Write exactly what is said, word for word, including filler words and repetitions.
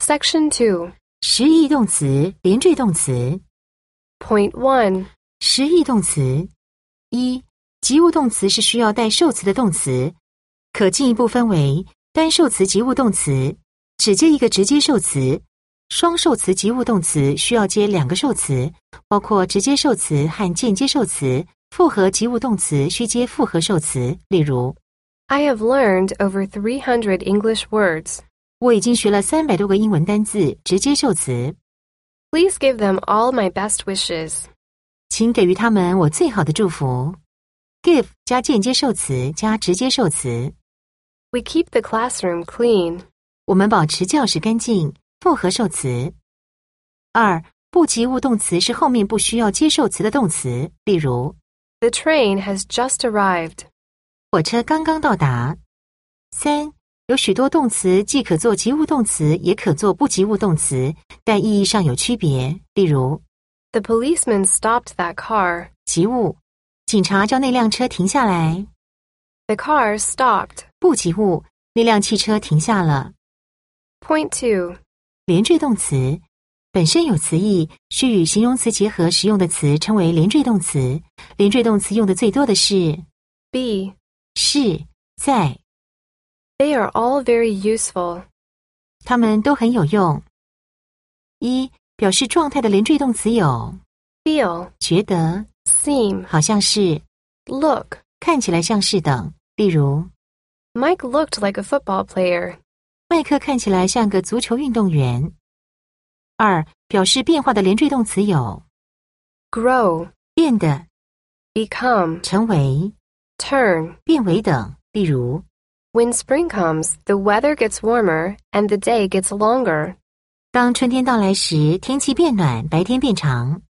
Section two. 实义动词、连缀动词。 Point one. 实义动词。一、及物动词是需要带受词的动词，可进一步分为单受词及物动词，只接一个直接受词；双受词及物动词需要接两个受词，包括直接受词和间接受词；复合及物动词需接复合受词。例如 I have learned over three hundred English words. 我已经学了三百多个英文单字。直接受词 Please give them all my best wishes. 请给予他们我最好的祝福。give 加间接受词加直接受词。 We keep the classroom clean. 我们保持教室干净。复合受词。二、不及物动词是后面不需要接受词的动词，例如 The train has just arrived. 火车刚刚到达。三、有许多动词既可做及物动词，也可做不及物动词，但意义上有区别。例如 The policeman stopped that car. 及物，警察叫那辆车停下来。 The car stopped. 不及物，那辆汽车停下了。 Point two. 连缀动词本身有词义，需与形容词结合使用的词称为连缀动词。连缀动词用的最多的是 B. 是、在， They are all very useful. 它们都很有用。一、表示状态的连缀动词有 Feel. 觉得、 Seem. 好像是、 Look. 看起来像是等。例如 Mike looked like a football player. 麦克看起来像个足球运动员。二、表示变化的连缀动词有 Grow. 变得、 Become. 成为、 Turn. 变为等。例如 When spring comes, the weather gets warmer and the day gets longer. 当春天到来时，天气变暖，白天变长。